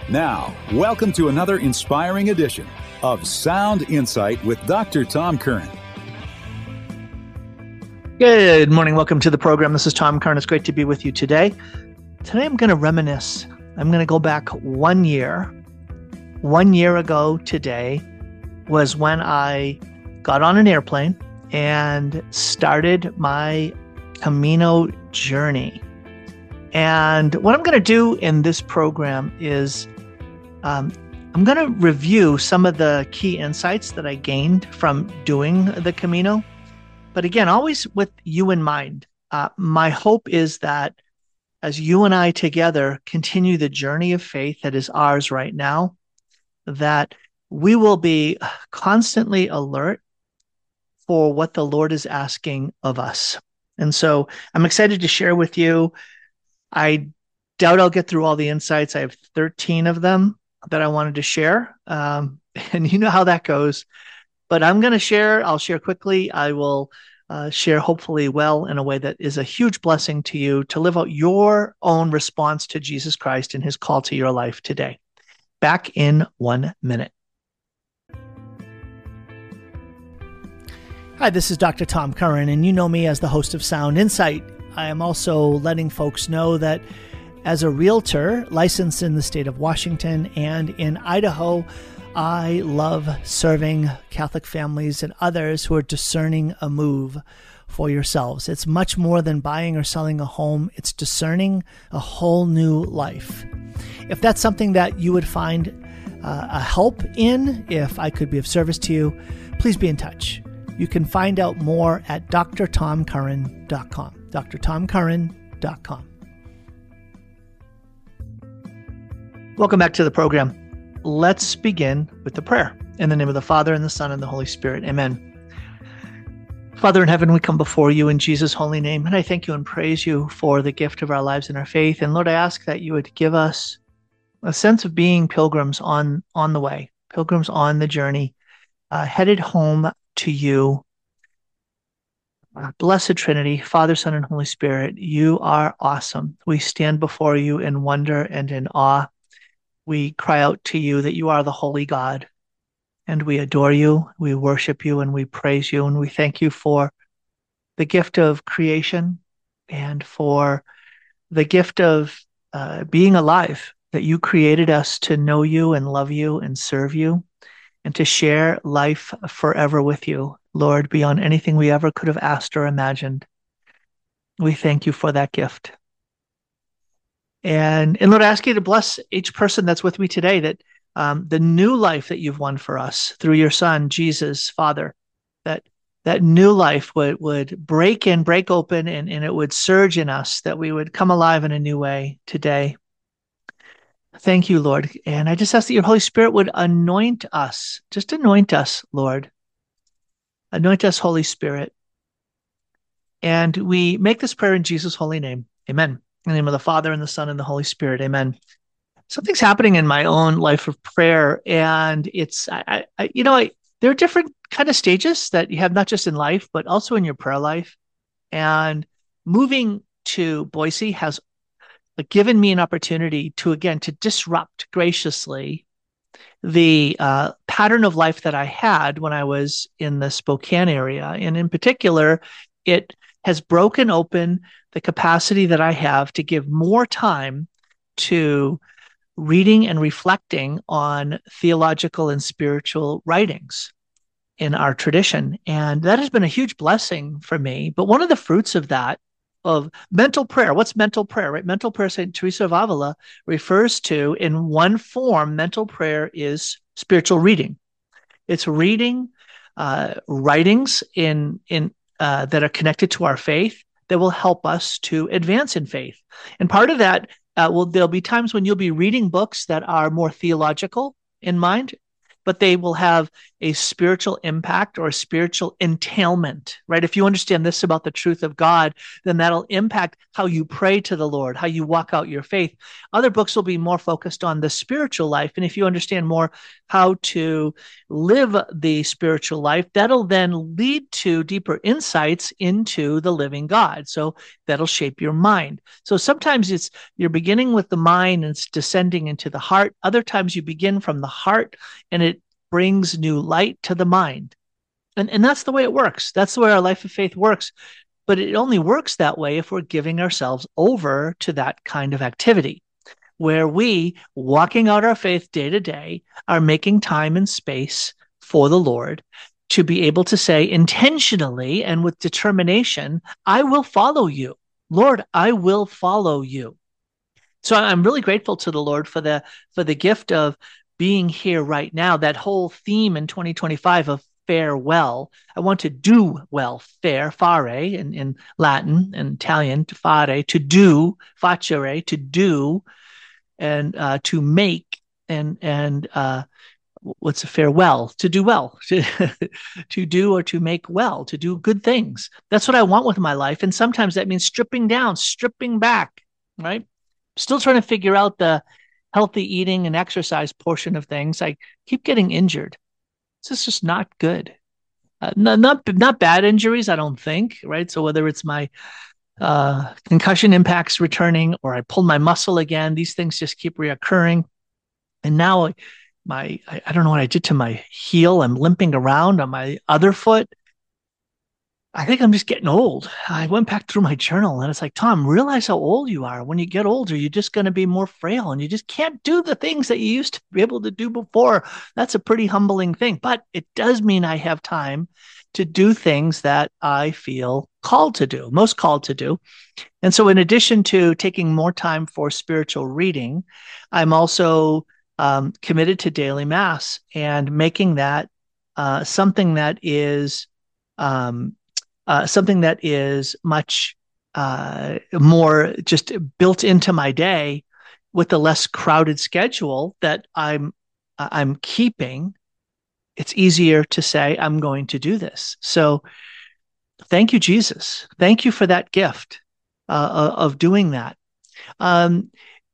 Now, welcome to another inspiring edition of Sound Insight with Dr. Tom Curran. Good morning. Welcome to the program. This is Tom Curran. It's great to be with you today. Today I'm going to reminisce. I'm going to go back 1 year. 1 year ago today was when I got on an airplane and started my Camino journey. And what I'm going to do in this program is I'm going to review some of the key insights that I gained from doing the Camino. But again, always with you in mind. My hope is that as you and I together continue the journey of faith that is ours right now, that we will be constantly alert for what the Lord is asking of us. And so I'm excited to share with you. I doubt I'll get through all the insights. I have 13 of them that I wanted to share. And you know how that goes. But I'm going to share. I'll share quickly. I will share hopefully well in a way that is a huge blessing to you to live out your own response to Jesus Christ and his call to your life today. Back in 1 minute. Hi, this is Dr. Tom Curran, and you know me as the host of Sound Insight. I am also letting folks know that as a realtor licensed in the state of Washington and in Idaho, I love serving Catholic families and others who are discerning a move for yourselves. It's much more than buying or selling a home. It's discerning a whole new life. If that's something that you would find a help in, if I could be of service to you, please be in touch. You can find out more at drtomcurran.com. drtomcurran.com. Welcome back to the program. Let's begin with the prayer. In the name of the Father, and the Son, and the Holy Spirit. Amen. Father in heaven, we come before you in Jesus' holy name, and I thank you and praise you for the gift of our lives and our faith. And Lord, I ask that you would give us a sense of being pilgrims on the way, pilgrims on the journey, headed home to you. Blessed Trinity, Father, Son, and Holy Spirit, you are awesome. We stand before you in wonder and in awe. We cry out to you that you are the holy God, and we adore you, we worship you, and we praise you, and we thank you for the gift of creation and for the gift of being alive, that you created us to know you and love you and serve you and to share life forever with you, Lord, beyond anything we ever could have asked or imagined. We thank you for that gift. And Lord, I ask you to bless each person that's with me today, that the new life that you've won for us through your Son, Jesus, Father, that new life would break open, and it would surge in us, that we would come alive in a new way today. Thank you, Lord. And I just ask that your Holy Spirit would anoint us. Just anoint us, Lord. Anoint us, Holy Spirit. And we make this prayer in Jesus' holy name. Amen. In the name of the Father, and the Son, and the Holy Spirit. Amen. Something's happening in my own life of prayer, and it's, there are different kind of stages that you have, not just in life, but also in your prayer life. And moving to Boise has given me an opportunity to disrupt graciously the pattern of life that I had when I was in the Spokane area. And in particular, it has broken open the capacity that I have to give more time to reading and reflecting on theological and spiritual writings in our tradition. And that has been a huge blessing for me. But one of the fruits of that, of mental prayer, what's mental prayer, right? Mental prayer, St. Teresa of Avila refers to, in one form, mental prayer is spiritual reading. It's reading writings that are connected to our faith that will help us to advance in faith. And part of that, there'll be times when you'll be reading books that are more theological in mind, but they will have a spiritual impact or a spiritual entailment, right? If you understand this about the truth of God, then that'll impact how you pray to the Lord, how you walk out your faith. Other books will be more focused on the spiritual life. And if you understand more how to live the spiritual life, that'll then lead to deeper insights into the living God. So that'll shape your mind. So sometimes you're beginning with the mind and it's descending into the heart. Other times you begin from the heart and it brings new light to the mind. And that's the way it works. That's the way our life of faith works. But it only works that way if we're giving ourselves over to that kind of activity, where we, walking out our faith day to day, are making time and space for the Lord to be able to say intentionally and with determination, I will follow you. Lord, I will follow you. So I'm really grateful to the Lord for the gift of being here right now. That whole theme in 2025 of farewell. I want to do well, fare in Latin and Italian, to fare, to do, facere, to do, and to make, and what's a farewell? To do well, to do or to make well, to do good things. That's what I want with my life. And sometimes that means stripping down, stripping back, right? Still trying to figure out the healthy eating and exercise portion of things. I keep getting injured. This is just not good. Not bad injuries, I don't think, right? So whether it's my concussion impacts returning or I pulled my muscle again, these things just keep reoccurring. And now I don't know what I did to my heel. I'm limping around on my other foot. I think I'm just getting old. I went back through my journal and it's like, Tom, realize how old you are. When you get older, you're just going to be more frail and you just can't do the things that you used to be able to do before. That's a pretty humbling thing, but it does mean I have time to do things that I feel called to do, most called to do. And so in addition to taking more time for spiritual reading, I'm also committed to daily mass and making that something that is much more just built into my day with the less crowded schedule that I'm keeping. It's easier to say, I'm going to do this. So thank you, Jesus. Thank you for that gift of doing that. When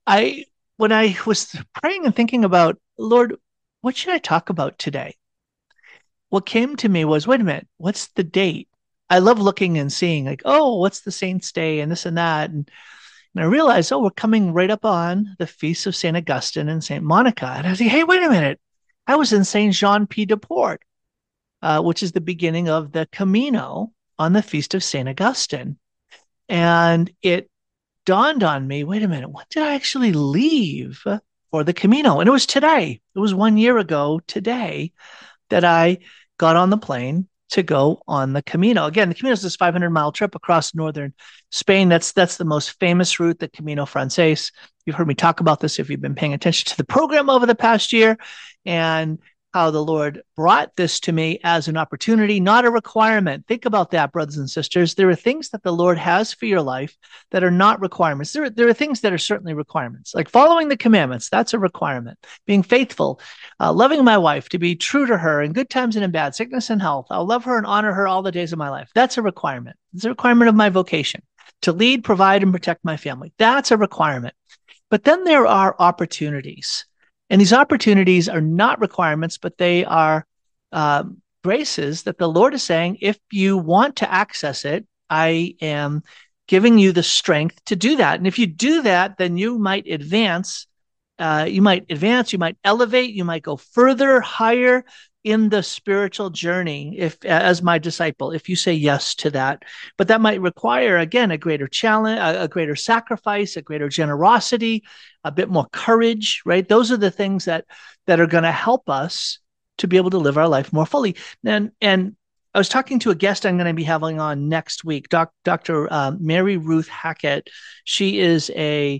I was praying and thinking about, Lord, what should I talk about today? What came to me was, wait a minute, what's the date? I love looking and seeing like, oh, what's the saint's day and this and that. And I realized, oh, we're coming right up on the feasts of St. Augustine and St. Monica. And I was like, hey, wait a minute. I was in St. Jean Pied de Port, which is the beginning of the Camino on the feast of St. Augustine. And it dawned on me, wait a minute, when did I actually leave for the Camino? And it was today. It was 1 year ago today that I got on the plane to go on the Camino. Again, the Camino is this 500-mile trip across northern Spain. That's the most famous route, the Camino Frances. You've heard me talk about this if you've been paying attention to the program over the past year, and how the Lord brought this to me as an opportunity, not a requirement. Think about that, brothers and sisters. There are things that the Lord has for your life that are not requirements. There are things that are certainly requirements, like following the commandments. That's a requirement. Being faithful, loving my wife, to be true to her in good times and in bad, sickness and health. I'll love her and honor her all the days of my life. That's a requirement. It's a requirement of my vocation. To lead, provide, and protect my family. That's a requirement. But then there are opportunities. And these opportunities are not requirements, but they are graces that the Lord is saying, if you want to access it, I am giving you the strength to do that. And if you do that, then you might advance, you might elevate, you might go further, higher in the spiritual journey, if as my disciple, if you say yes to that. But that might require, again, a greater challenge, a greater sacrifice, a greater generosity, a bit more courage, right? Those are the things that are going to help us to be able to live our life more fully. And I was talking to a guest I'm going to be having on next week, Dr. Mary Ruth Hackett. She is a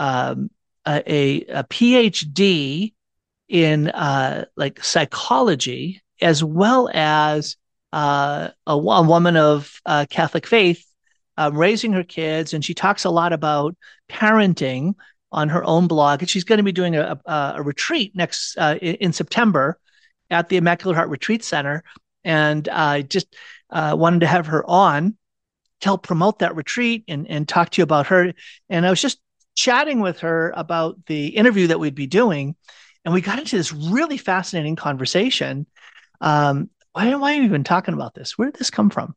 PhD in like psychology, as well as a woman of Catholic faith, raising her kids. And she talks a lot about parenting on her own blog. And she's going to be doing a retreat next in September. at the Immaculate Heart Retreat Center, and I just wanted to have her on to help promote that retreat and talk to you about her. And I was just chatting with her about the interview that we'd be doing, and we got into this really fascinating conversation. Why am I even talking about this? Where did this come from?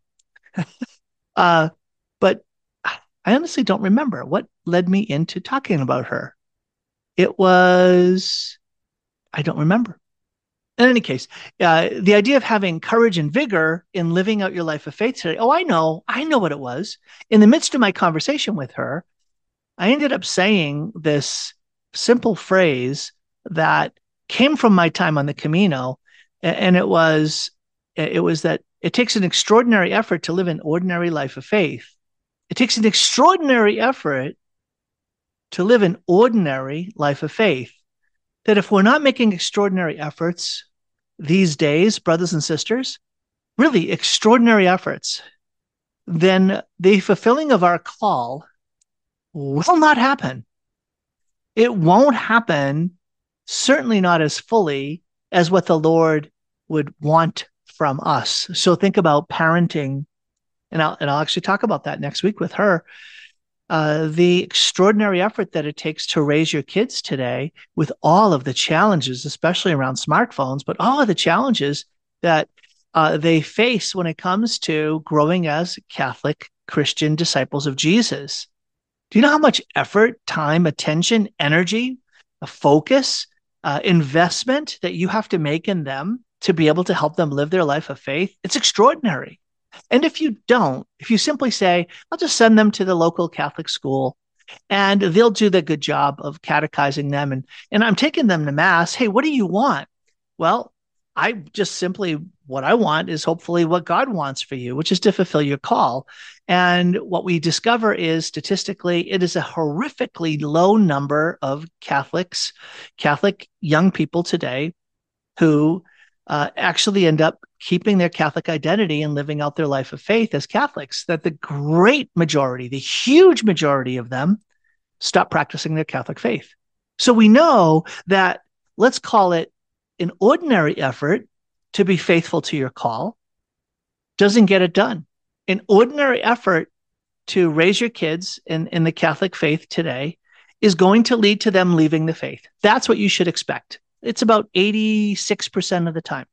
But I honestly don't remember what led me into talking about her. I don't remember. In any case, the idea of having courage and vigor in living out your life of faith today. Oh, I know what it was. In the midst of my conversation with her, I ended up saying this simple phrase that came from my time on the Camino, and it was that it takes an extraordinary effort to live an ordinary life of faith. It takes an extraordinary effort to live an ordinary life of faith. That if we're not making extraordinary efforts these days, brothers and sisters, really extraordinary efforts, then the fulfilling of our call will not happen. It won't happen, certainly not as fully as what the Lord would want from us. So think about parenting, and I'll actually talk about that next week with her. The extraordinary effort that it takes to raise your kids today with all of the challenges, especially around smartphones, but all of the challenges that they face when it comes to growing as Catholic Christian disciples of Jesus. Do you know how much effort, time, attention, energy, focus, investment that you have to make in them to be able to help them live their life of faith? It's extraordinary. And if you simply say, I'll just send them to the local Catholic school and they'll do the good job of catechizing them. And I'm taking them to Mass. Hey, what do you want? Well, what I want is hopefully what God wants for you, which is to fulfill your call. And what we discover is statistically, it is a horrifically low number of Catholic young people today who actually end up keeping their Catholic identity and living out their life of faith as Catholics. That the great majority, the huge majority of them stop practicing their Catholic faith. So we know that, let's call it an ordinary effort to be faithful to your call, doesn't get it done. An ordinary effort to raise your kids in the Catholic faith today is going to lead to them leaving the faith. That's what you should expect. It's about 86% of the time.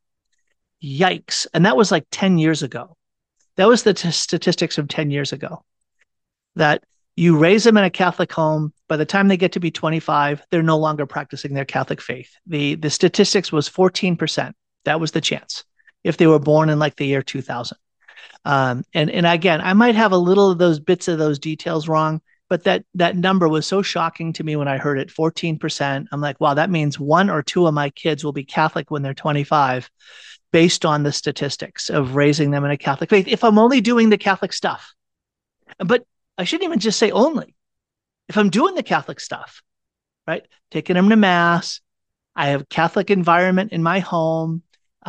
Yikes. And that was like 10 years ago. That was the statistics of 10 years ago. That you raise them in a Catholic home, by the time they get to be 25, they're no longer practicing their Catholic faith. The statistics was 14%. That was the chance if they were born in like the year 2000. And again, I might have a little of those bits of those details wrong, but that number was so shocking to me when I heard it, 14%. I'm like, wow, that means 1 or 2 of my kids will be Catholic when they're 25, based on the statistics of raising them in a Catholic faith, if I'm only doing the Catholic stuff. But I shouldn't even just say only. If I'm doing the Catholic stuff, right? Taking them to Mass, I have Catholic environment in my home,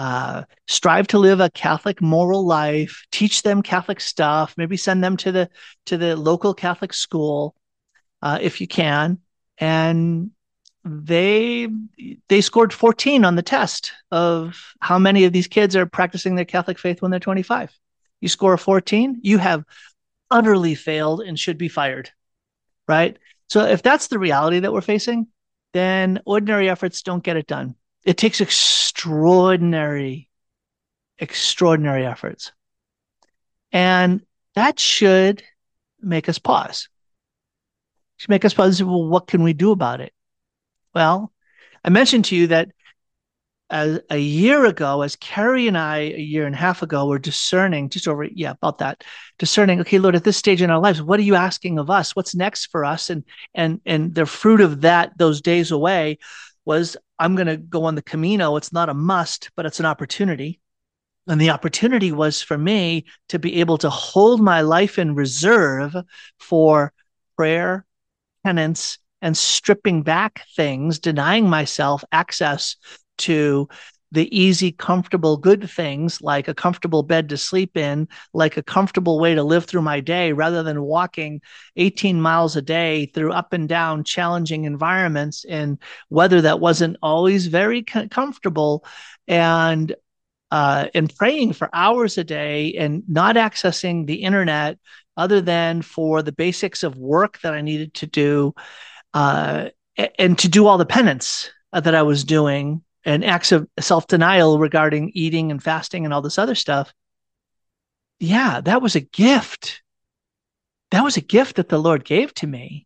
strive to live a Catholic moral life, teach them Catholic stuff, maybe send them to the local Catholic school, if you can. And they scored 14 on the test of how many of these kids are practicing their Catholic faith when they're 25. You score a 14, you have utterly failed and should be fired, right? So if that's the reality that we're facing, then ordinary efforts don't get it done. It takes extraordinary efforts. And that should make us pause. It should make us pause and say, well, what can we do about it? Well, I mentioned to you that a year ago, as Carrie and I, a year and a half ago, were discerning, discerning, okay, Lord, at this stage in our lives, what are you asking of us? What's next for us? And the fruit of that, those days away, was I'm going to go on the Camino. It's not a must, but it's an opportunity. And the opportunity was for me to be able to hold my life in reserve for prayer, penance, and stripping back things, denying myself access to the easy, comfortable, good things like a comfortable bed to sleep in, like a comfortable way to live through my day, rather than walking 18 miles a day through up and down challenging environments in weather that wasn't always very comfortable, and praying for hours a day and not accessing the internet other than for the basics of work that I needed to do, and to do all the penance that I was doing and acts of self-denial regarding eating and fasting and all this other stuff. Yeah, that was a gift. That was a gift that the Lord gave to me.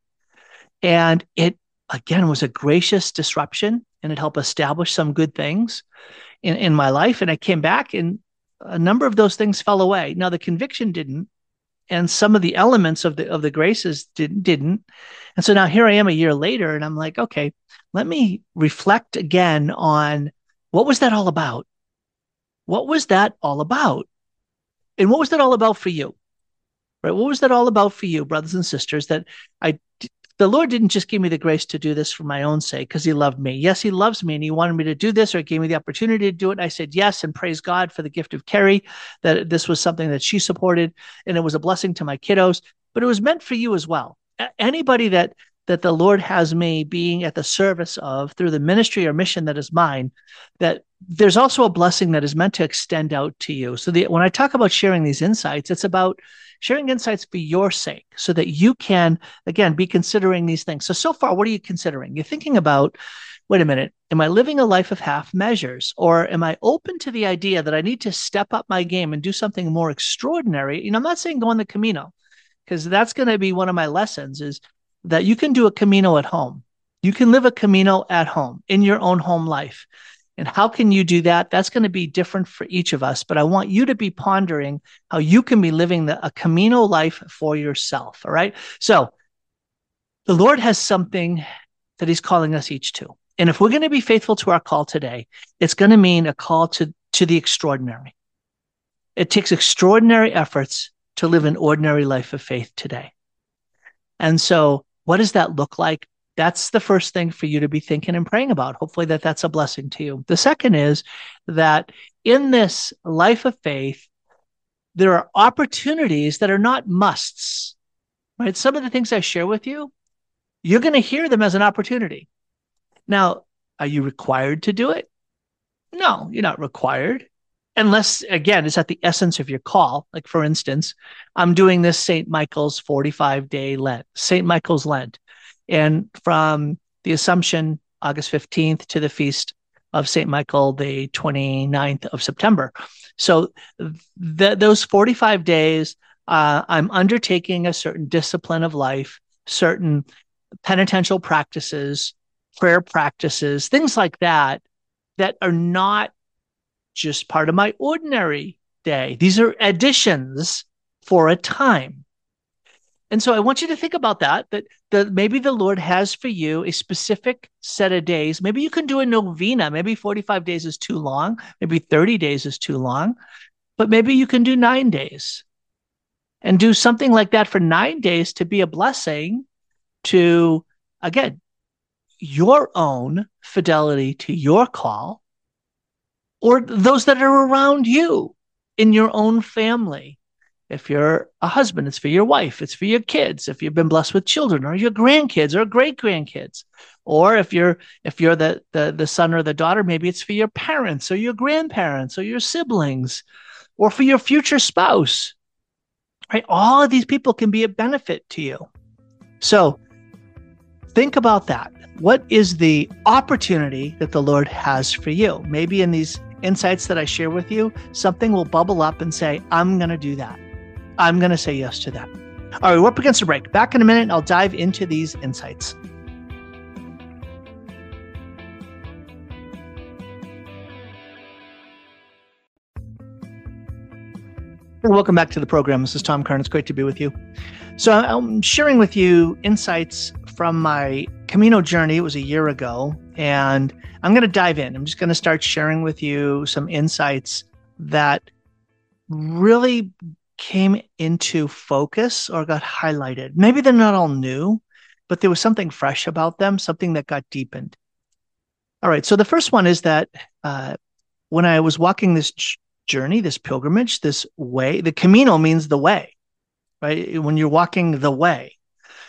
And it, again, was a gracious disruption, and it helped establish some good things in my life. And I came back and a number of those things fell away. Now the conviction didn't, and some of the elements of the graces didn't. And so now here I am a year later, and I'm like, okay, let me reflect again on what was that all about? What was that all about? And what was that all about for you? Right? What was that all about for you, brothers and sisters, that the Lord didn't just give me the grace to do this for my own sake because he loved me. Yes, he loves me and he wanted me to do this, or gave me the opportunity to do it. I said yes, and praise God for the gift of Carrie, that this was something that she supported, and it was a blessing to my kiddos, but it was meant for you as well. Anybody that the Lord has me being at the service of through the ministry or mission that is mine, that there's also a blessing that is meant to extend out to you. So when I talk about sharing these insights, it's about sharing insights for your sake so that you can, again, be considering these things. So far, what are you considering? You're thinking about, wait a minute, am I living a life of half measures? Or am I open to the idea that I need to step up my game and do something more extraordinary? I'm not saying go on the Camino, because that's going to be one of my lessons, is that you can do a Camino at home. You can live a Camino at home in your own home life. And how can you do that? That's going to be different for each of us. But I want you to be pondering how you can be living a Camino life for yourself. All right. So the Lord has something that he's calling us each to. And if we're going to be faithful to our call today, it's going to mean a call to the extraordinary. It takes extraordinary efforts to live an ordinary life of faith today. And so what does that look like? That's the first thing for you to be thinking and praying about. Hopefully that's a blessing to you. The second is that in this life of faith, there are opportunities that are not musts, right? Some of the things I share with you, you're going to hear them as an opportunity. Now, are you required to do it? No, you're not required. Unless, again, it's at the essence of your call. Like, for instance, I'm doing this St. Michael's 45-day Lent, St. Michael's Lent. And from the Assumption, August 15th, to the Feast of St. Michael, the 29th of September. So those 45 days, I'm undertaking a certain discipline of life, certain penitential practices, prayer practices, things like that are not just part of my ordinary day. These are additions for a time. And so I want you to think about that maybe the Lord has for you a specific set of days. Maybe you can do a novena. Maybe 45 days is too long. Maybe 30 days is too long. But maybe you can do 9 days and do something like that for 9 days to be a blessing to, again, your own fidelity to your call, or those that are around you in your own family. If you're a husband, it's for your wife, it's for your kids. If you've been blessed with children, or your grandkids or great grandkids, or if you're the son or the daughter, maybe it's for your parents or your grandparents or your siblings, or for your future spouse. Right? All of these people can be a benefit to you. So think about that. What is the opportunity that the Lord has for you? Maybe in these insights that I share with you, something will bubble up and say, I'm going to do that. I'm going to say yes to that. All right, we're up against a break. Back in a minute, and I'll dive into these insights. Welcome back to the program. This is Tom Kern. It's great to be with you. So I'm sharing with you insights from my Camino journey. It was a year ago, and I'm going to dive in. I'm just going to start sharing with you some insights that really came into focus or got highlighted. Maybe they're not all new, but there was something fresh about them, something that got deepened. All right. So the first one is that when I was walking this journey, this pilgrimage, this way, the Camino means the way, right? When you're walking the way,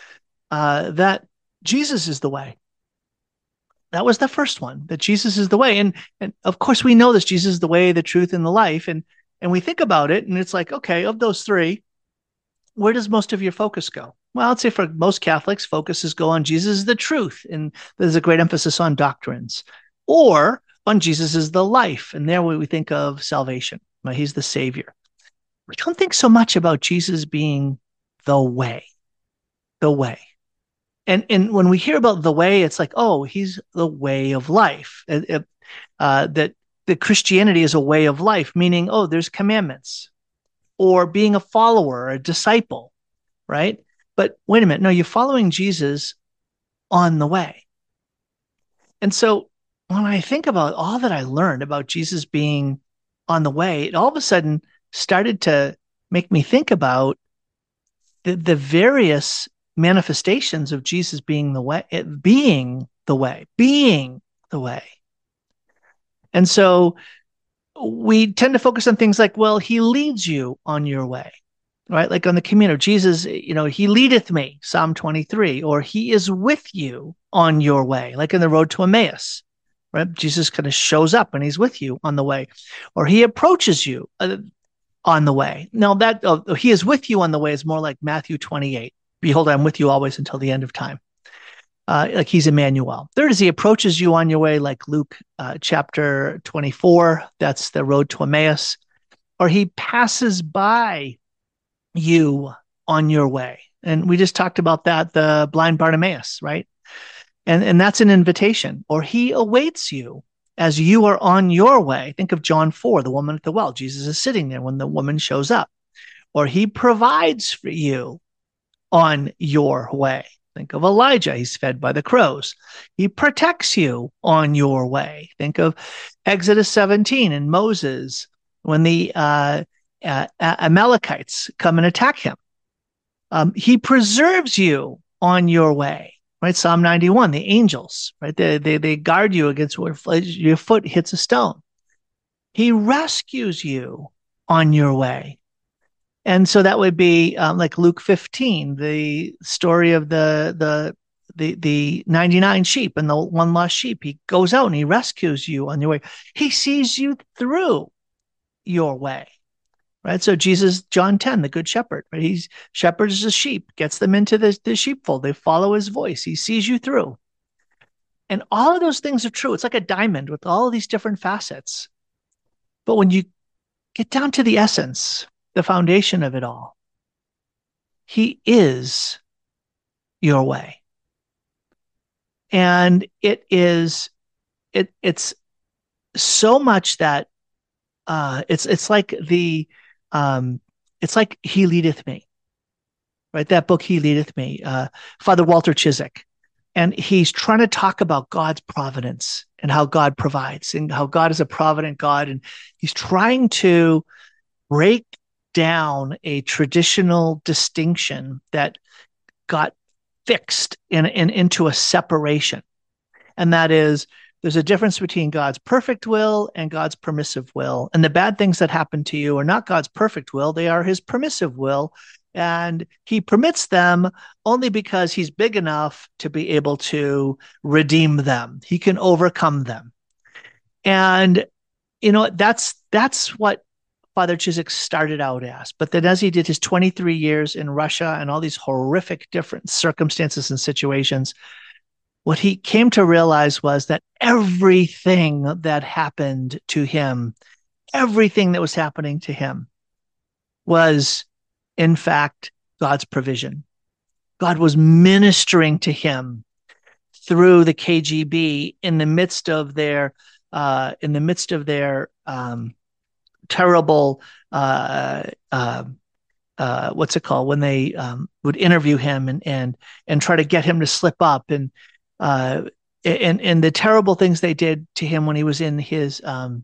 that Jesus is the way. That was the first one, that Jesus is the way. And of course we know this, Jesus is the way, the truth, and the life. And we think about it and it's like, okay, of those three, where does most of your focus go? Well, I'd say for most Catholics, focuses go on Jesus is the truth. And there's a great emphasis on doctrines, or on Jesus is the life. And there we think of salvation. Right? He's the savior. We don't think so much about Jesus being the way, the way. And when we hear about the way, it's like, oh, he's the way of life. That Christianity is a way of life, meaning, oh, there's commandments, or being a follower, a disciple, right? But wait a minute, no, you're following Jesus on the way. And so when I think about all that I learned about Jesus being on the way, it all of a sudden started to make me think about the various manifestations of Jesus being the way, being the way, being the way. And so we tend to focus on things like, well, he leads you on your way, right? Like on the Camino, Jesus, he leadeth me, Psalm 23, or he is with you on your way, like in the road to Emmaus, right? Jesus kind of shows up and he's with you on the way, or he approaches you on the way. Now that he is with you on the way is more like Matthew 28. Behold, I'm with you always until the end of time. Like he's Emmanuel. Third is he approaches you on your way, like Luke chapter 24. That's the road to Emmaus. Or he passes by you on your way. And we just talked about that, the blind Bartimaeus, right? And that's an invitation. Or he awaits you as you are on your way. Think of John 4, the woman at the well. Jesus is sitting there when the woman shows up. Or he provides for you on your way. Think of Elijah. He's fed by the crows. He protects you on your way. Think of Exodus 17 and Moses when the Amalekites come and attack him. He preserves you on your way. Right? Psalm 91, the angels, right? They guard you against where your foot hits a stone. He rescues you on your way. And so that would be like Luke 15, the story of the 99 sheep and the one lost sheep. He goes out and he rescues you on your way. He sees you through your way, right? So Jesus, John 10, the good shepherd, right? He shepherds the sheep, gets them into the sheepfold. They follow his voice. He sees you through. And all of those things are true. It's like a diamond with all of these different facets. But when you get down to the essence, the foundation of it all, he is your way. And it's so much that it's like it's like He Leadeth Me, right? That book, He Leadeth Me, Father Walter Chiswick. And he's trying to talk about God's providence and how God provides and how God is a provident God. And he's trying to break down a traditional distinction that got fixed into a separation. And that is, there's a difference between God's perfect will and God's permissive will. And the bad things that happen to you are not God's perfect will, they are his permissive will. And he permits them only because he's big enough to be able to redeem them. He can overcome them. And, that's what Father Chiswick started out as. But then as he did his 23 years in Russia and all these horrific different circumstances and situations, what he came to realize was that everything that happened to him, everything that was happening to him was, in fact, God's provision. God was ministering to him through the KGB in the midst of their terrible, what's it called, when they would interview him and try to get him to slip up, and the terrible things they did to him when he was in his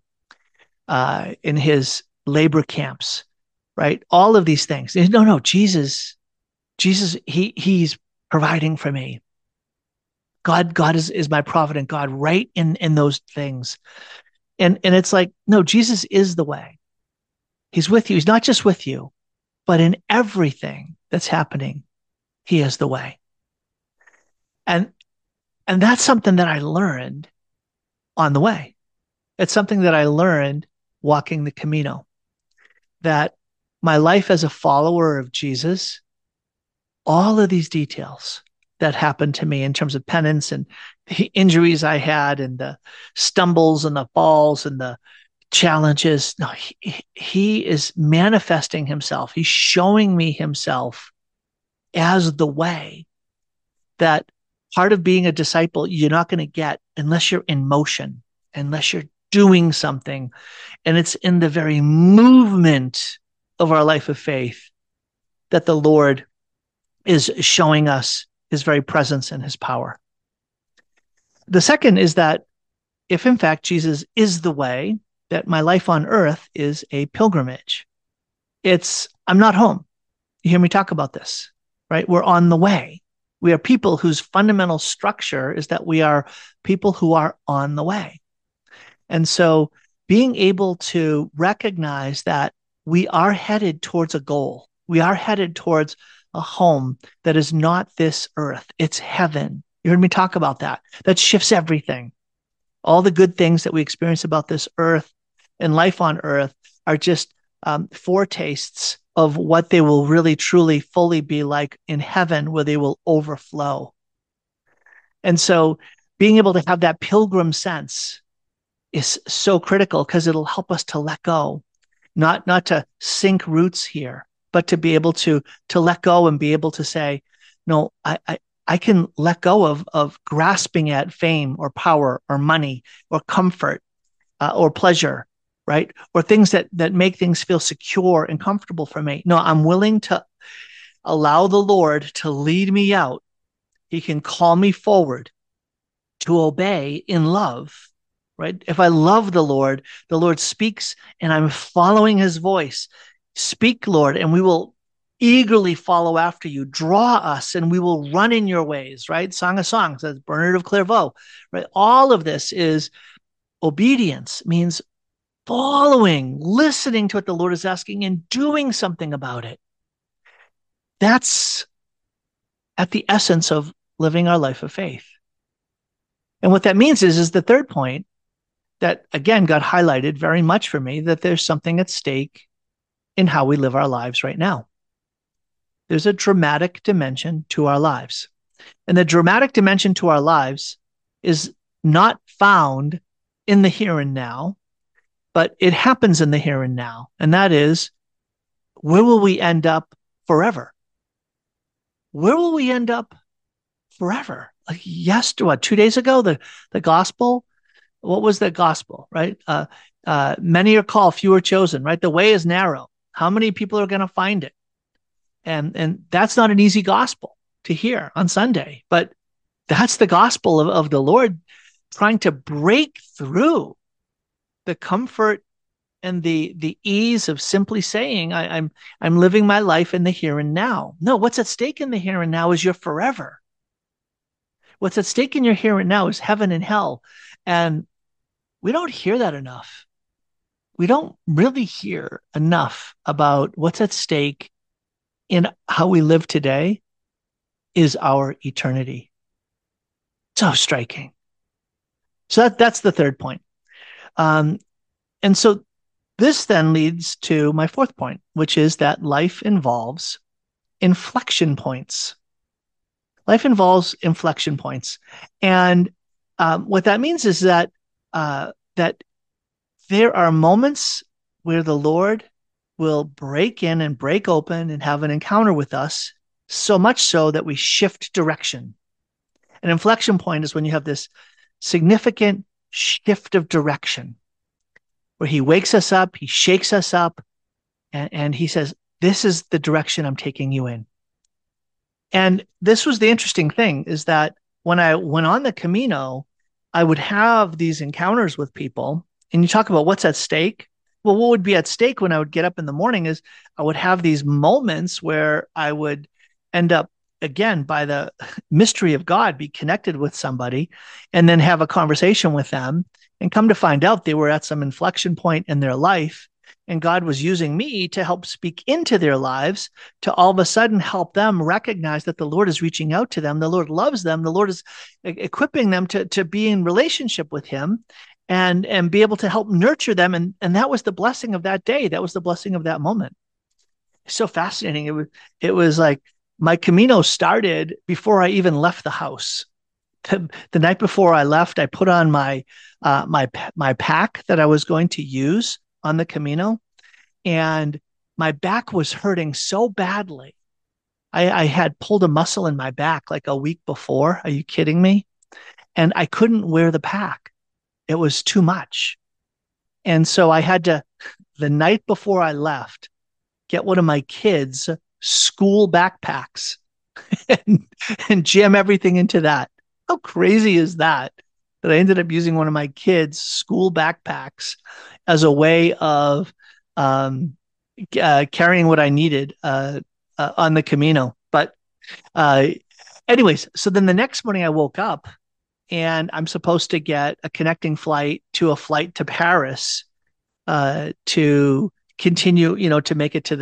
labor camps, right? All of these things. No, Jesus, he's providing for me. God is my provident God right in those things. And it's like, no, Jesus is the way. He's with you. He's not just with you, but in everything that's happening, he is the way. And and that's something that I learned on the way. It's something that I learned walking the Camino, that my life as a follower of Jesus, all of these details that happened to me in terms of penance and the injuries I had and the stumbles and the falls and the challenges, no, he is manifesting himself. He's showing me himself as the way that part of being a disciple you're not going to get unless you're in motion, unless you're doing something. And it's in the very movement of our life of faith that the Lord is showing us his very presence and his power. The second is that if in fact Jesus is the way, that my life on earth is a pilgrimage. I'm not home. You hear me talk about this, right? We're on the way. We are people whose fundamental structure is that we are people who are on the way. And so being able to recognize that we are headed towards a goal, we are headed towards a home that is not this earth, it's heaven. You heard me talk about that. That shifts everything. All the good things that we experience about this earth and life on earth are just foretastes of what they will really, truly, fully be like in heaven, where they will overflow. And so being able to have that pilgrim sense is so critical, because it'll help us to let go, not to sink roots here, but to be able to let go and be able to say, no, I can let go of grasping at fame or power or money or comfort or pleasure, right? Or things that make things feel secure and comfortable for me. No, I'm willing to allow the Lord to lead me out. He can call me forward to obey in love, right? If I love the Lord speaks and I'm following his voice. Speak, Lord, and we will eagerly follow after you. Draw us and we will run in your ways, right? Song of Songs, that's Bernard of Clairvaux, right? All of this is obedience, means following, listening to what the Lord is asking and doing something about it. That's at the essence of living our life of faith. And what that means is the third point that, again, got highlighted very much for me, that there's something at stake in how we live our lives right now. There's a dramatic dimension to our lives. And the dramatic dimension to our lives is not found in the here and now, but it happens in the here and now. And that is, where will we end up forever? Where will we end up forever? Like 2 days ago, the gospel, what was the gospel, right? Many are called, few are chosen, right? The way is narrow. How many people are going to find it? And that's not an easy gospel to hear on Sunday, but that's the gospel of the Lord trying to break through the comfort and the ease of simply saying, I'm living my life in the here and now. No, what's at stake in the here and now is your forever. What's at stake in your here and now is heaven and hell. And we don't hear that enough. We don't really hear enough about what's at stake in how we live today is our eternity. So striking. So that's the third point. And so this then leads to my fourth point, which is that life involves inflection points. Life involves inflection points. And what that means is that that there are moments where the Lord will break in and break open and have an encounter with us, so much so that we shift direction. An inflection point is when you have this significant shift of direction, where he wakes us up, he shakes us up, and he says, this is the direction I'm taking you in. And this was the interesting thing, is that when I went on the Camino, I would have these encounters with people, and you talk about what's at stake. Well, what would be at stake when I would get up in the morning is I would have these moments where I would end up, again, by the mystery of God, be connected with somebody and then have a conversation with them And come to find out, they were at some inflection point in their life, and God was using me to help speak into their lives to all of a sudden help them recognize that the Lord is reaching out to them. The Lord loves them. The Lord is equipping them to be in relationship with Him and be able to help nurture them. And that was the blessing of that day. That was the blessing of that moment. It's so fascinating. It was like my Camino started before I even left the house. The night before I left, I put on my pack that I was going to use on the Camino, and my back was hurting so badly. I had pulled a muscle in my back like a week before. Are you kidding me? And I couldn't wear the pack. It was too much. And so I had to, the night before I left, get one of my kids' school backpacks and, and jam everything into that. How crazy is that? That I ended up using one of my kids' school backpacks as a way of carrying what I needed on the Camino. But uh, anyways, so then the next morning I woke up and I'm supposed to get a connecting flight to Paris to continue, to make it to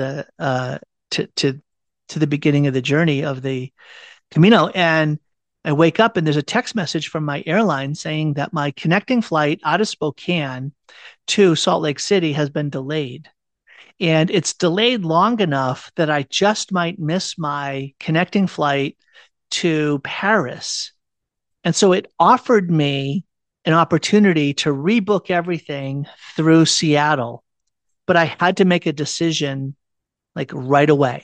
the beginning of the journey of the Camino. And I wake up and there's a text message from my airline saying that my connecting flight out of Spokane to Salt Lake City has been delayed. And it's delayed long enough that I just might miss my connecting flight to Paris. And so it offered me an opportunity to rebook everything through Seattle, but I had to make a decision like right away.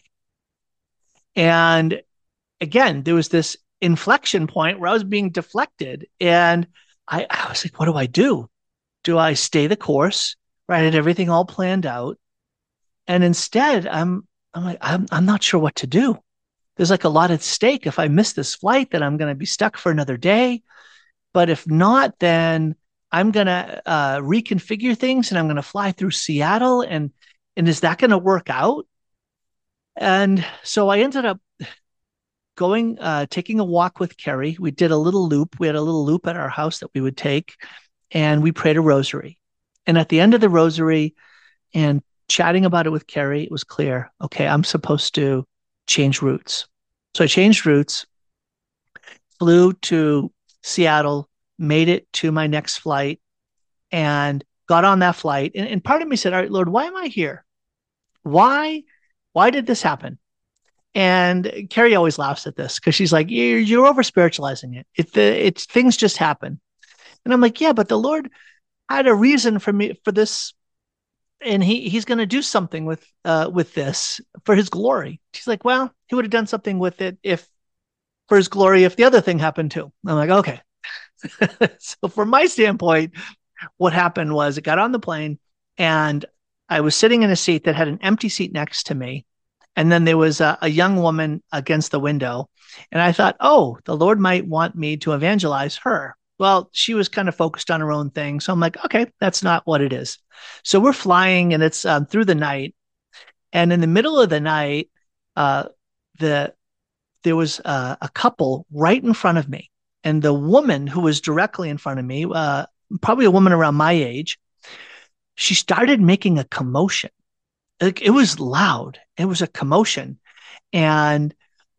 And again, there was this inflection point where I was being deflected. And I was like, what do I do? Do I stay the course? Right? I had everything all planned out. And instead, I'm not sure what to do. There's like a lot at stake. If I miss this flight, then I'm going to be stuck for another day. But if not, then I'm going to reconfigure things and I'm going to fly through Seattle. And is that going to work out? And so I ended up taking a walk with Carrie. We did a little loop. We had a little loop at our house that we would take, and we prayed a rosary. And at the end of the rosary and chatting about it with Carrie, it was clear, okay, I'm supposed to change routes. So I changed routes, flew to Seattle, made it to my next flight, and got on that flight. And part of me said, all right, Lord, why am I here? Why did this happen? And Carrie always laughs at this because she's like, you're over spiritualizing it. It's things just happen. And I'm like, yeah, but the Lord had a reason for me for this, and he's going to do something with this for His glory. She's like, well, He would have done something with it if for His glory if the other thing happened too. I'm like, okay. So from my standpoint, what happened was it got on the plane, and I was sitting in a seat that had an empty seat next to me. And then there was a young woman against the window. And I thought, oh, the Lord might want me to evangelize her. Well, she was kind of focused on her own thing. So I'm like, okay, that's not what it is. So we're flying, and it's through the night. And in the middle of the night, there was a couple right in front of me. And the woman who was directly in front of me, probably a woman around my age, she started making a commotion. It was loud. It was a commotion. And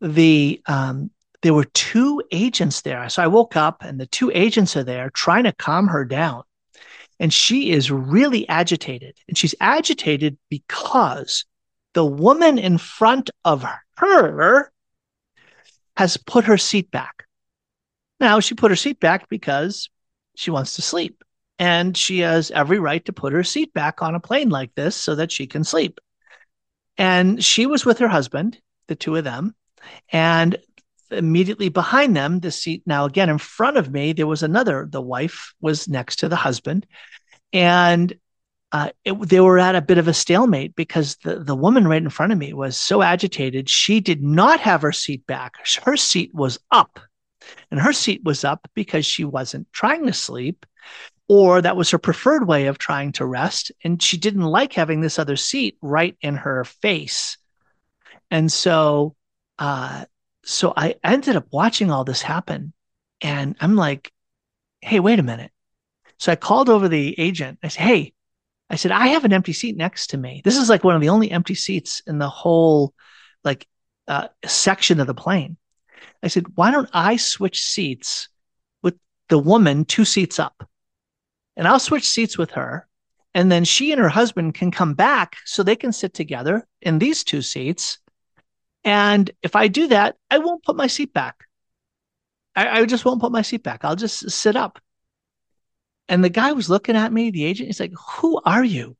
there were two agents there. So I woke up and the two agents are there trying to calm her down. And she is really agitated. And she's agitated because the woman in front of her has put her seat back. Now, she put her seat back because she wants to sleep. And she has every right to put her seat back on a plane like this so that she can sleep. And she was with her husband, the two of them. And immediately behind them, the seat now again in front of me, there was another. The wife was next to the husband. And they were at a bit of a stalemate because the woman right in front of me was so agitated. She did not have her seat back. Her seat was up. And her seat was up because she wasn't trying to sleep, or that was her preferred way of trying to rest. And she didn't like having this other seat right in her face. And so I ended up watching all this happen. And I'm like, hey, wait a minute. So I called over the agent. I said, hey, I have an empty seat next to me. This is like one of the only empty seats in the whole like section of the plane. I said, why don't I switch seats with the woman 2 seats up? And I'll switch seats with her. And then she and her husband can come back so they can sit together in these 2 seats. And if I do that, I won't put my seat back. I just won't put my seat back. I'll just sit up. And the guy was looking at me, the agent, he's like, who are you?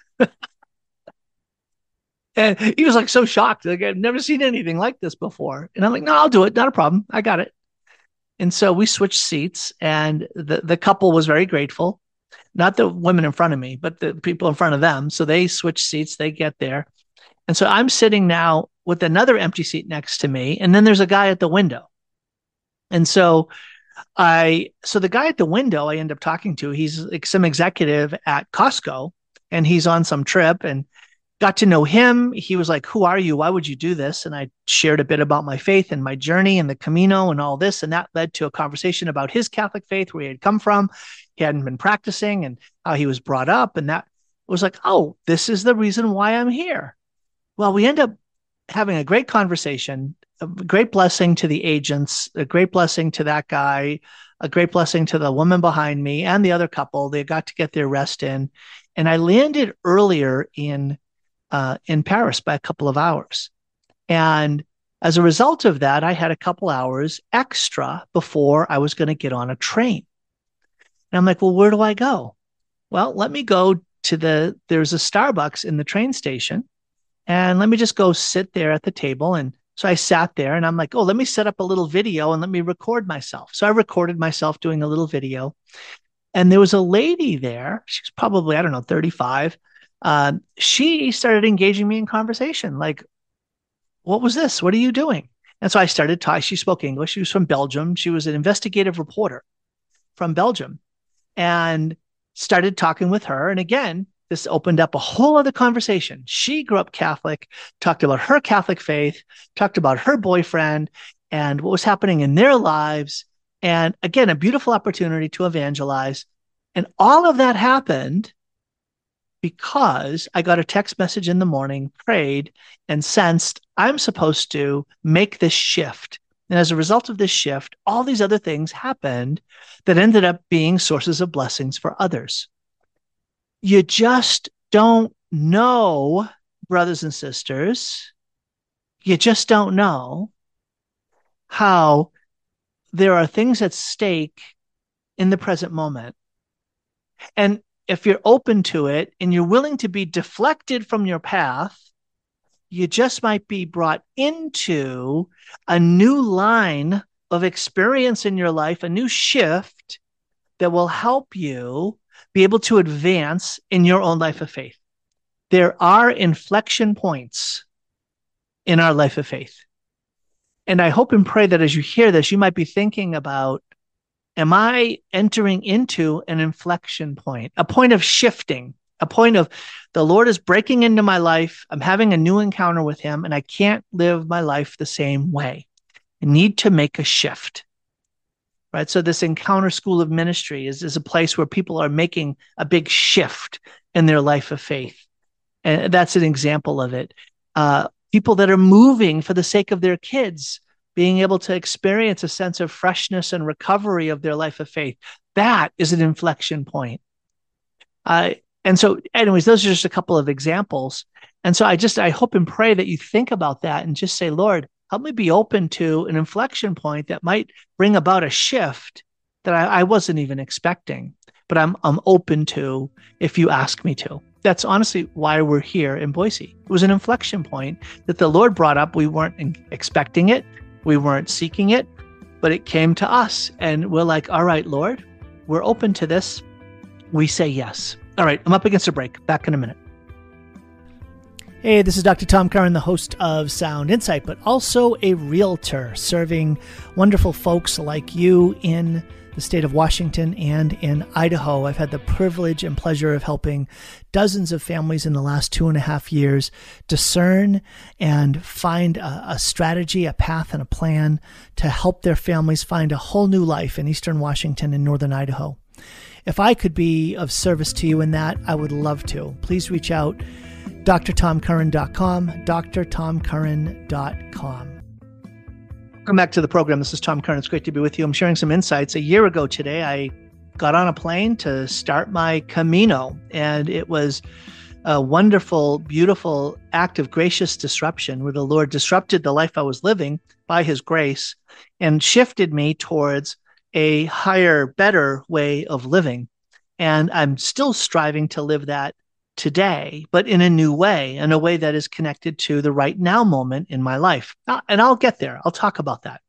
And he was like so shocked. Like, I've never seen anything like this before. And I'm like, no, I'll do it. Not a problem. I got it. And so we switched seats, and the couple was very grateful. Not the women in front of me, but the people in front of them. So they switch seats, they get there. And so I'm sitting now with another empty seat next to me. And then there's a guy at the window. And so the guy at the window I end up talking to, he's like some executive at Costco, and he's on some trip, and got to know him. He was like, who are you? Why would you do this? And I shared a bit about my faith and my journey and the Camino and all this. And that led to a conversation about his Catholic faith, where he had come from. He hadn't been practicing and how he was brought up. And that was like, oh, this is the reason why I'm here. Well, we end up having a great conversation, a great blessing to the agents, a great blessing to that guy, a great blessing to the woman behind me and the other couple. They got to get their rest in. And I landed earlier in Paris by a couple of hours. And as a result of that, I had a couple hours extra before I was going to get on a train. And I'm like, well, where do I go? Well, let me go to there's a Starbucks in the train station, and let me just go sit there at the table. And so I sat there, and I'm like, oh, let me set up a little video and let me record myself. So I recorded myself doing a little video. And there was a lady there. She was probably, 35. She started engaging me in conversation. Like, what was this? What are you doing? And so I started talking. She spoke English. She was from Belgium. She was an investigative reporter from Belgium, and started talking with her. And again, this opened up a whole other conversation. She grew up Catholic, talked about her Catholic faith, talked about her boyfriend and what was happening in their lives. And again, a beautiful opportunity to evangelize. And all of that happened because I got a text message in the morning, prayed, and sensed I'm supposed to make this shift. And as a result of this shift, all these other things happened that ended up being sources of blessings for others. You just don't know, brothers and sisters. You just don't know how there are things at stake in the present moment. And if you're open to it and you're willing to be deflected from your path, you just might be brought into a new line of experience in your life, a new shift that will help you be able to advance in your own life of faith. There are inflection points in our life of faith. And I hope and pray that as you hear this, you might be thinking about, am I entering into an inflection point, a point of shifting, a point of the Lord is breaking into my life. I'm having a new encounter with him, and I can't live my life the same way. I need to make a shift, right? So this Encounter School of Ministry is a place where people are making a big shift in their life of faith. And that's an example of it. People that are moving for the sake of their kids, being able to experience a sense of freshness and recovery of their life of faith. That is an inflection point. And so anyways, those are just a couple of examples. And so I hope and pray that you think about that and just say, Lord, help me be open to an inflection point that might bring about a shift that I wasn't even expecting, but I'm open to if you ask me to. That's honestly why we're here in Boise. It was an inflection point that the Lord brought up. We weren't expecting it. We weren't seeking it, but it came to us. And we're like, all right, Lord, we're open to this. We say yes. All right, I'm up against a break. Back in a minute. Hey, this is Dr. Tom Curran, the host of Sound Insight, but also a realtor serving wonderful folks like you in the state of Washington and in Idaho. I've had the privilege and pleasure of helping dozens of families in the last 2.5 years discern and find a strategy, a path, and a plan to help their families find a whole new life in Eastern Washington and Northern Idaho. if I could be of service to you in that, I would love to. Please reach out, drtomcurran.com, drtomcurran.com. Welcome back to the program. This is Tom Curran. It's great to be with you. I'm sharing some insights. A year ago today, I got on a plane to start my Camino, and it was a wonderful, beautiful act of gracious disruption where the Lord disrupted the life I was living by his grace and shifted me towards a higher, better way of living. And I'm still striving to live that today, but in a new way, in a way that is connected to the right now moment in my life. And I'll get there. I'll talk about that.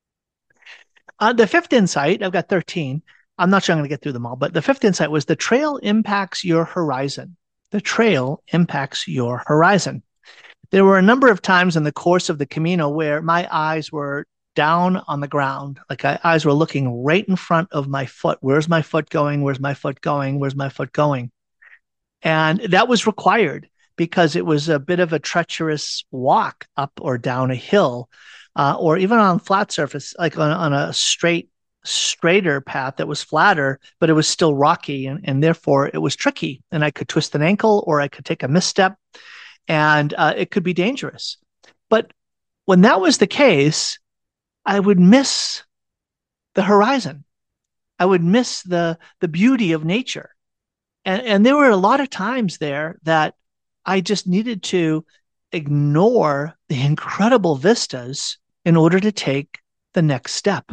The fifth insight, I've got 13. I'm not sure I'm going to get through them all, but the fifth insight was the trail impacts your horizon. The trail impacts your horizon. There were a number of times in the course of the Camino where my eyes were down on the ground, like eyes were looking right in front of my foot. Where's my foot going? Where's my foot going? Where's my foot going? And that was required because it was a bit of a treacherous walk up or down a hill, or even on flat surface, like on a straighter path that was flatter, but it was still rocky, and therefore it was tricky. And I could twist an ankle or I could take a misstep, and it could be dangerous. But when that was the case, I would miss the horizon. I would miss the beauty of nature. And there were a lot of times there that I just needed to ignore the incredible vistas in order to take the next step.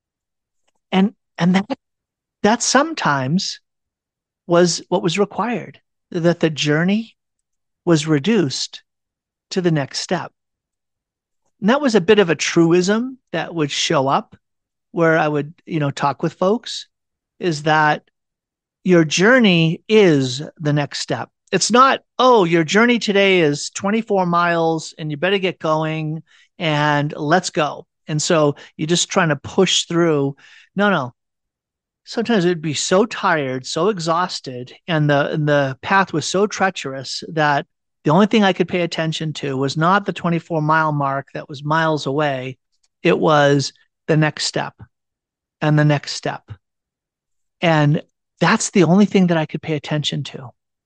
And that sometimes was what was required, that the journey was reduced to the next step. And that was a bit of a truism that would show up where I would, talk with folks, is that your journey is the next step. It's not, your journey today is 24 miles and you better get going and let's go. And so you're just trying to push through. No. Sometimes it'd be so tired, so exhausted, and the path was so treacherous that the only thing I could pay attention to was not the 24-mile mark that was miles away. It was the next step and the next step. And that's the only thing that I could pay attention to.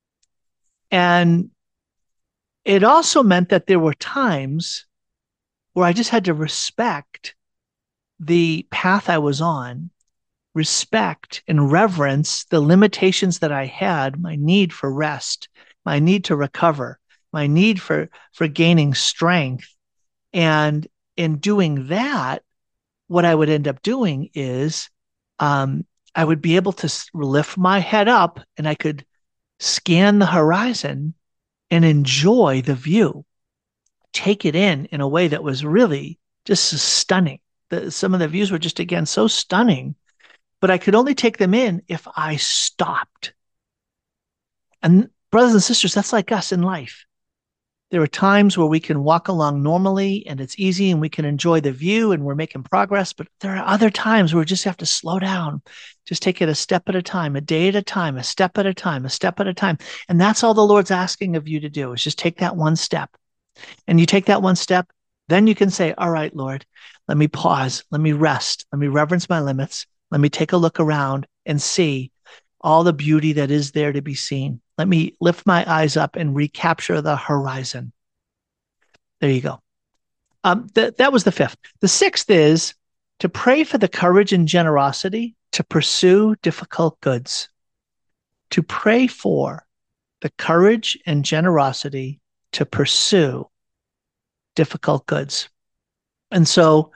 And it also meant that there were times where I just had to respect the path I was on, respect and reverence the limitations that I had, my need for rest, my need to recover, my need for gaining strength. And in doing that, what I would end up doing is I would be able to lift my head up and I could scan the horizon and enjoy the view, take it in a way that was really just stunning. Some of the views were just, again, so stunning, but I could only take them in if I stopped. And brothers and sisters, that's like us in life. There are times where we can walk along normally and it's easy and we can enjoy the view and we're making progress. But there are other times where we just have to slow down, just take it a step at a time, a day at a time, a step at a time, a step at a time. And that's all the Lord's asking of you to do, is just take that one step. And you take that one step, then you can say, all right, Lord, let me pause, let me rest, let me reverence my limits, let me take a look around and see all the beauty that is there to be seen. Let me lift my eyes up and recapture the horizon. There you go. That was the fifth. The sixth is to pray for the courage and generosity to pursue difficult goods. To pray for the courage and generosity to pursue difficult goods. And so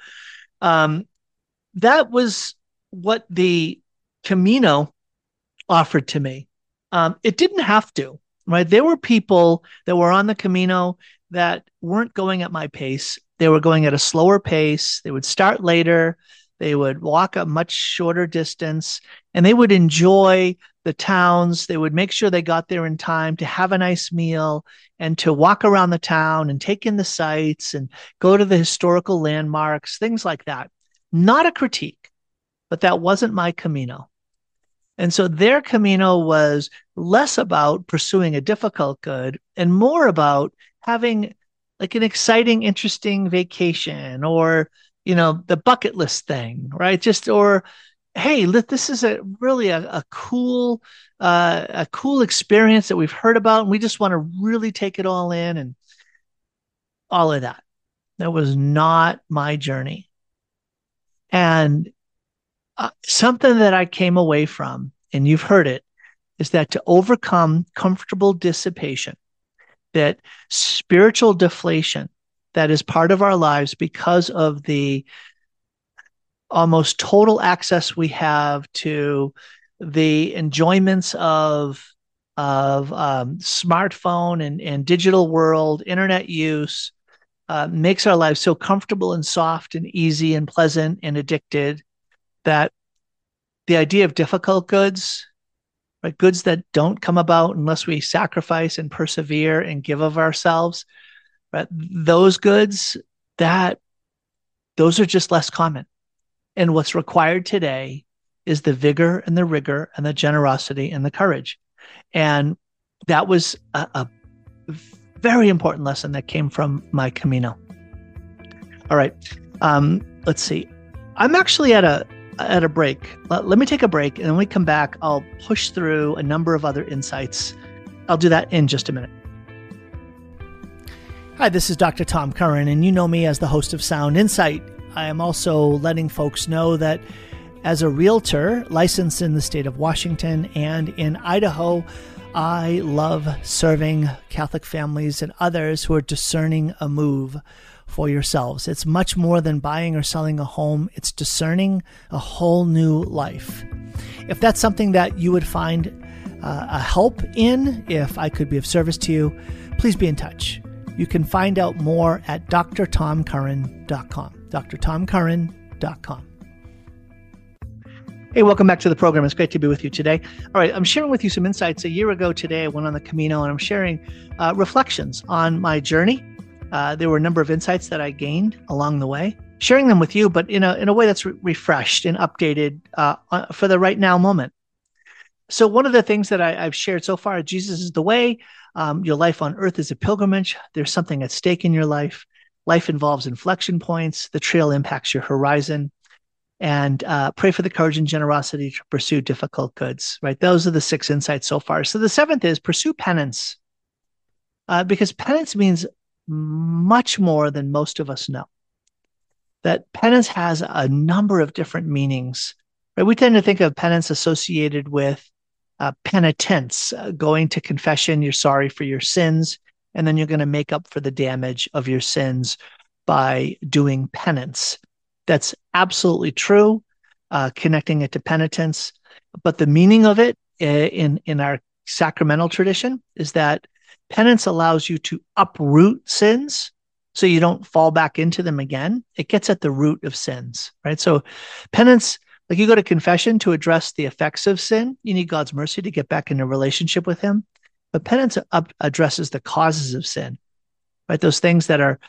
that was what the Camino offered to me. It didn't have to, right? There were people that were on the Camino that weren't going at my pace. They were going at a slower pace. They would start later. They would walk a much shorter distance, and they would enjoy the towns. They would make sure they got there in time to have a nice meal and to walk around the town and take in the sights and go to the historical landmarks, things like that. Not a critique, but that wasn't my Camino. And so their Camino was less about pursuing a difficult good and more about having like an exciting, interesting vacation, or, the bucket list thing, right? Or hey, this is a cool experience that we've heard about, and we just want to really take it all in and all of that. That was not my journey. And something that I came away from, and you've heard it, is that to overcome comfortable dissipation, that spiritual deflation that is part of our lives because of the almost total access we have to the enjoyments of smartphone and digital world, internet use, makes our lives so comfortable and soft and easy and pleasant and addicted that the idea of difficult goods, right, goods that don't come about unless we sacrifice and persevere and give of ourselves, right, those goods, that those are just less common. And what's required today is the vigor and the rigor and the generosity and the courage. And that was a very important lesson that came from my Camino. All right. Let's see. I'm actually at a break. Let me take a break, and when we come back, I'll push through a number of other insights. I'll do that in just a minute. Hi, this is Dr. Tom Curran, and you know me as the host of Sound Insight. I am also letting folks know that as a realtor licensed in the state of Washington and in Idaho, I love serving Catholic families and others who are discerning a move for yourselves. It's much more than buying or selling a home. It's discerning a whole new life. If that's something that you would find a help in, if I could be of service to you, please be in touch. You can find out more at drtomcurran.com. drtomcurran.com. Hey, welcome back to the program. It's great to be with you today. All right, I'm sharing with you some insights. A year ago today, I went on the Camino, and I'm sharing reflections on my journey. There were a number of insights that I gained along the way, sharing them with you, but in a way that's refreshed and updated for the right now moment. So one of the things that I've shared so far, Jesus is the way. Your life on earth is a pilgrimage. There's something at stake in your life. Life involves inflection points. The trail impacts your horizon. And pray for the courage and generosity to pursue difficult goods, right? Those are the 6 insights so far. So the 7th is pursue penance, because penance means much more than most of us know. That penance has a number of different meanings, right? We tend to think of penance associated with penitence, going to confession, you're sorry for your sins, and then you're going to make up for the damage of your sins by doing penance. That's absolutely true, connecting it to penitence. But the meaning of it in our sacramental tradition is that penance allows you to uproot sins so you don't fall back into them again. It gets at the root of sins, right? So penance, like you go to confession to address the effects of sin, you need God's mercy to get back in a relationship with him. But penance addresses the causes of sin, right? Those things that are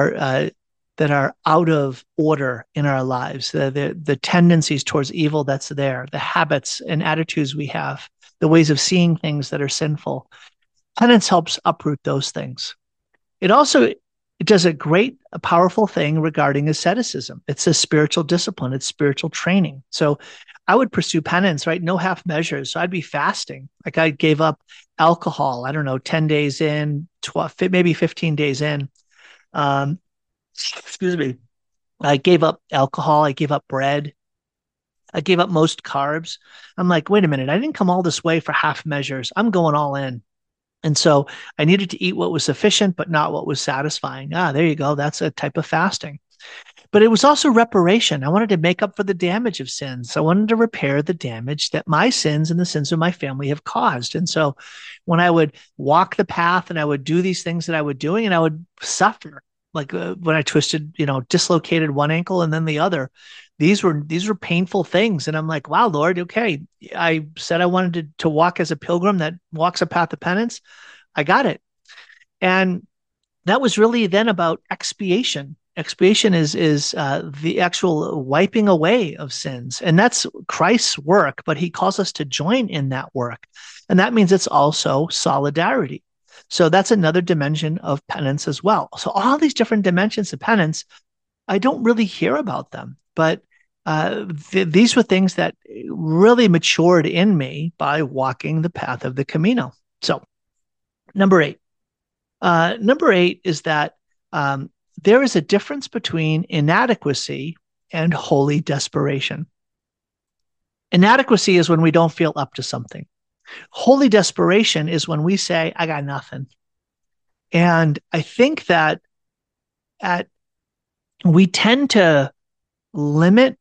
out of order in our lives, the tendencies towards evil that's there, the habits and attitudes we have, the ways of seeing things that are sinful. Penance helps uproot those things. It does a powerful thing regarding asceticism. It's a spiritual discipline. It's spiritual training. So I would pursue penance, right? No half measures. So I'd be fasting. Like I gave up alcohol, 10 days in, 12, maybe 15 days in. Excuse me. I gave up alcohol. I gave up bread. I gave up most carbs. I'm like, wait a minute. I didn't come all this way for half measures. I'm going all in. And so I needed to eat what was sufficient, but not what was satisfying. There you go. That's a type of fasting. But it was also reparation. I wanted to make up for the damage of sins. I wanted to repair the damage that my sins and the sins of my family have caused. And so when I would walk the path and I would do these things that I was doing, and I would suffer, like when I twisted, dislocated one ankle and then the other, these were painful things. And I'm like, wow, Lord, okay. I said I wanted to walk as a pilgrim that walks a path of penance. I got it. And that was really then about expiation. Expiation is the actual wiping away of sins. And that's Christ's work, but he calls us to join in that work. And that means it's also solidarity. So that's another dimension of penance as well. So all these different dimensions of penance, I don't really hear about them, but these were things that really matured in me by walking the path of the Camino. So, number eight. Number eight is that there is a difference between inadequacy and holy desperation. Inadequacy is when we don't feel up to something. Holy desperation is when we say, I got nothing. And I think that we tend to limit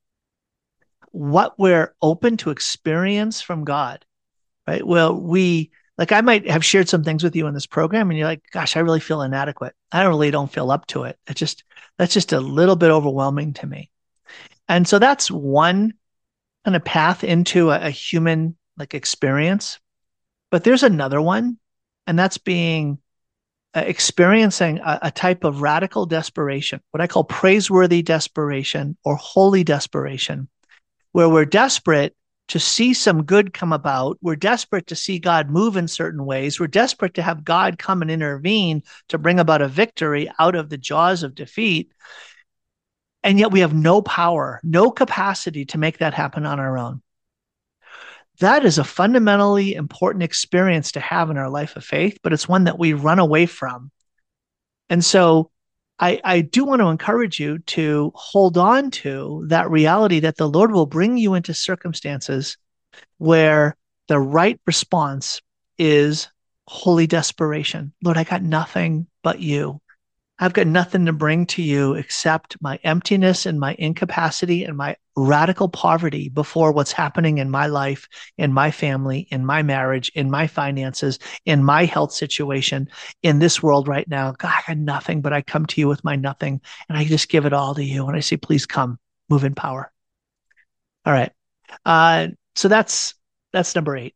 what we're open to experience from God, right? Well, I might have shared some things with you in this program and you're like, gosh, I really feel inadequate. I really don't feel up to it. That's just a little bit overwhelming to me. And so that's one kind of path into a human experience. But there's another one, and that's being experiencing a type of radical desperation, what I call praiseworthy desperation or holy desperation, where we're desperate to see some good come about. We're desperate to see God move in certain ways. We're desperate to have God come and intervene to bring about a victory out of the jaws of defeat. And yet we have no power, no capacity to make that happen on our own. That is a fundamentally important experience to have in our life of faith, but it's one that we run away from. And so I do want to encourage you to hold on to that reality that the Lord will bring you into circumstances where the right response is holy desperation. Lord, I got nothing but you. I've got nothing to bring to you except my emptiness and my incapacity and my radical poverty before what's happening in my life, in my family, in my marriage, in my finances, in my health situation, in this world right now. God, I got nothing, but I come to you with my nothing and I just give it all to you. And I say, please come, move in power. All right. So that's number eight.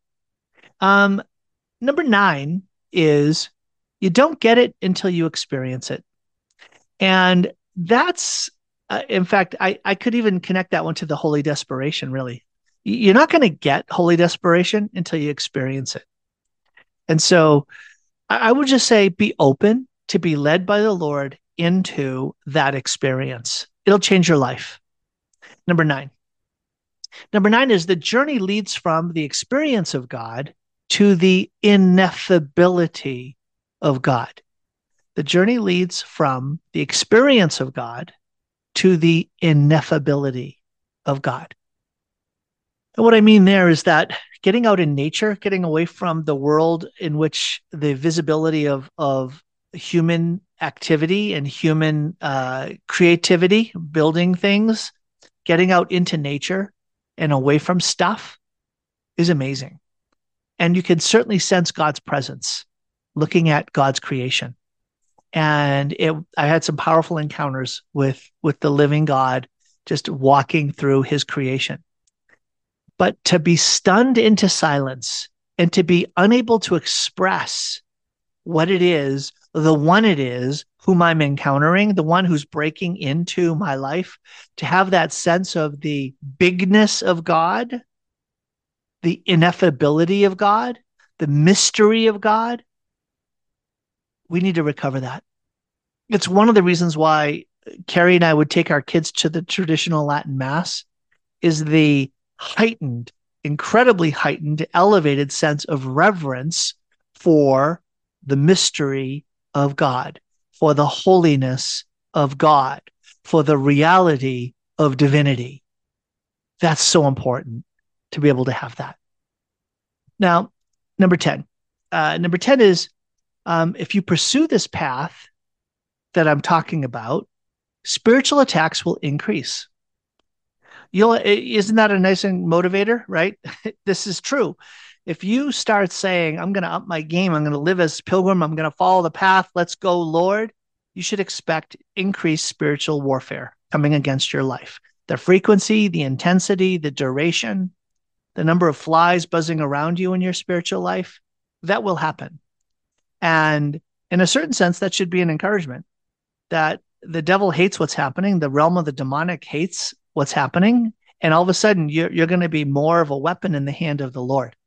Number nine is you don't get it until you experience it. And that's, in fact, I could even connect that one to the holy desperation, really. You're not going to get holy desperation until you experience it. And so I would just say be open to be led by the Lord into that experience. It'll change your life. Number nine. Number nine is the journey leads from the experience of God to the ineffability of God. The journey leads from the experience of God to the ineffability of God. And what I mean there is that getting out in nature, getting away from the world in which the visibility of human activity and human creativity, building things, getting out into nature and away from stuff is amazing. And you can certainly sense God's presence looking at God's creation. And I had some powerful encounters with the living God, just walking through his creation. But to be stunned into silence and to be unable to express what it is, the one it is whom I'm encountering, the one who's breaking into my life, to have that sense of the bigness of God, the ineffability of God, the mystery of God, we need to recover that. It's one of the reasons why Carrie and I would take our kids to the traditional Latin Mass is the heightened, incredibly heightened, elevated sense of reverence for the mystery of God, for the holiness of God, for the reality of divinity. That's so important to be able to have that. Now, number 10. Number 10 is if you pursue this path that I'm talking about, spiritual attacks will increase. Isn't that a nice motivator, right? This is true. If you start saying, I'm going to up my game, I'm going to live as pilgrim, I'm going to follow the path, let's go, Lord, you should expect increased spiritual warfare coming against your life. The frequency, the intensity, the duration, the number of flies buzzing around you in your spiritual life, that will happen. And in a certain sense, that should be an encouragement that the devil hates what's happening. The realm of the demonic hates what's happening. And all of a sudden, you're going to be more of a weapon in the hand of the Lord.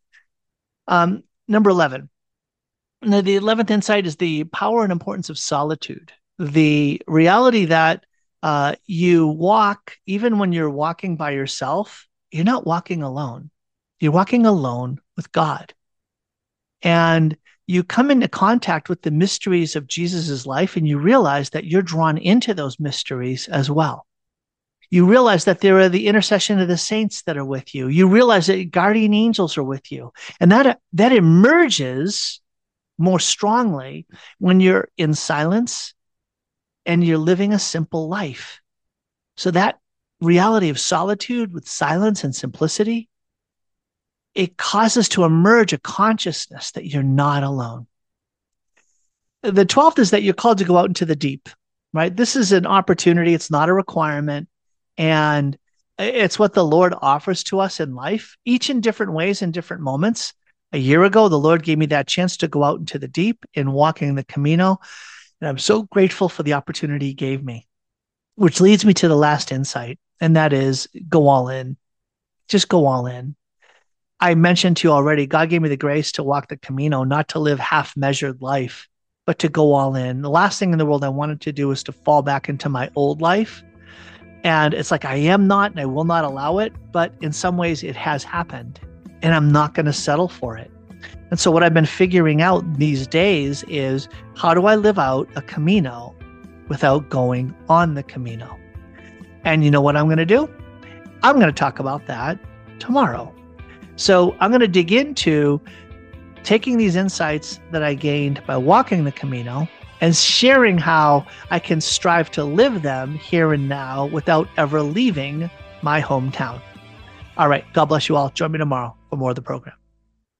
Number 11. Now, the 11th insight is the power and importance of solitude. The reality that You walk, even when you're walking by yourself, you're not walking alone. You're walking alone with God. And you come into contact with the mysteries of Jesus's life, and you realize that you're drawn into those mysteries as well. You realize that there are the intercession of the saints that are with you. You realize that guardian angels are with you. And that emerges more strongly when you're in silence and you're living a simple life. So that reality of solitude with silence and simplicity, it causes to emerge a consciousness that you're not alone. The 12th is that you're called to go out into the deep, right? This is an opportunity. It's not a requirement. And it's what the Lord offers to us in life, each in different ways, in different moments. A year ago, the Lord gave me that chance to go out into the deep in walking the Camino. And I'm so grateful for the opportunity he gave me, which leads me to the last insight, and that is go all in. Just go all in. I mentioned to you already, God gave me the grace to walk the Camino, not to live half-measured life, but to go all in. The last thing in the world I wanted to do was to fall back into my old life. And it's like I am not, and I will not allow it. But in some ways, it has happened, and I'm not going to settle for it. And so what I've been figuring out these days is, how do I live out a Camino without going on the Camino? And you know what I'm going to do? I'm going to talk about that tomorrow. So I'm going to dig into taking these insights that I gained by walking the Camino and sharing how I can strive to live them here and now without ever leaving my hometown. All right. God bless you all. Join me tomorrow for more of the program.